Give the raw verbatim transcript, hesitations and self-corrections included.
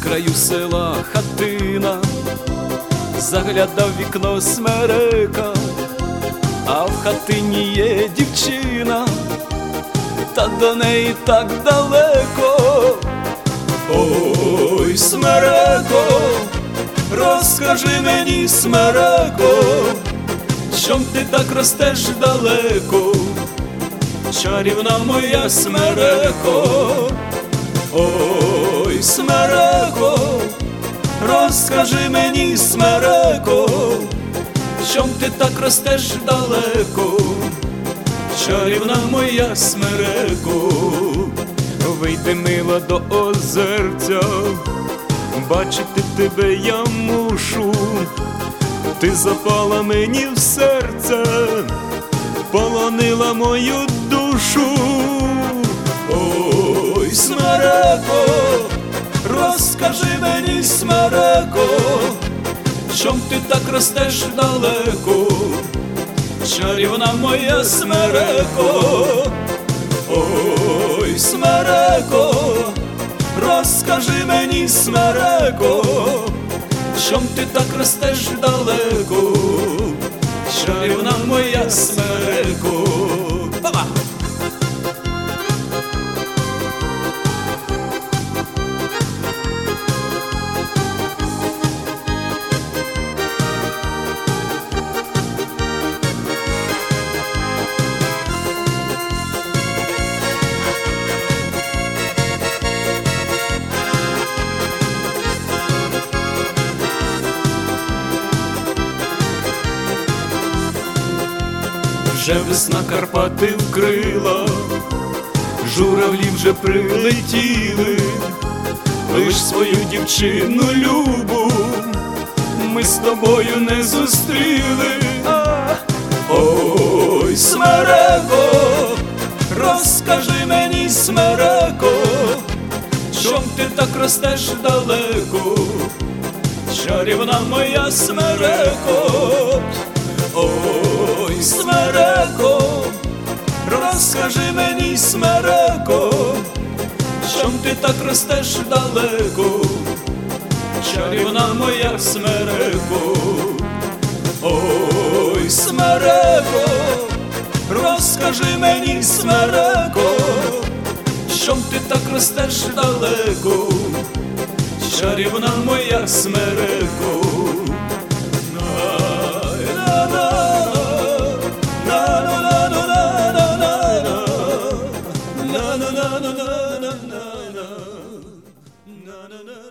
краю села хатина, заглядав вікно смерека, а в хатині є дівчина, та до неї так далеко. Ой, смереко, розкажи мені, смереко, чом ти так ростеш далеко, чарівна моя смереко. Ой, смереко, розкажи мені, смереко, чом ти так ростеш далеко, чарівна моя смереко. Вийди, мила, до озерця, бачити тебе я мушу, ти запала мені в серце, полонила мою душу. Ой, смереко, розкажи мені, смереко, чом ти так ростеш далеко, чарівна моя смереко. Ой, смереко, розкажи мені, смереко, чом ти так ростеш далеко, чарівна моя смереко. Опа! Вже весна Карпати вкрила, журавлі вже прилетіли, лиш свою дівчину любу ми з тобою не зустріли. Ой, смереко, розкажи мені, смереко, чом ти так ростеш далеко, чарівна моя смереко. Ой, смереко, розкажи мені, смереко, чом ти так ростеш далеко, чарівна моя смереко. Ой, смереко, розкажи мені, смереко, чом ти так ростеш далеко, чарівна моя смереко. Na na na na na na na na na na na.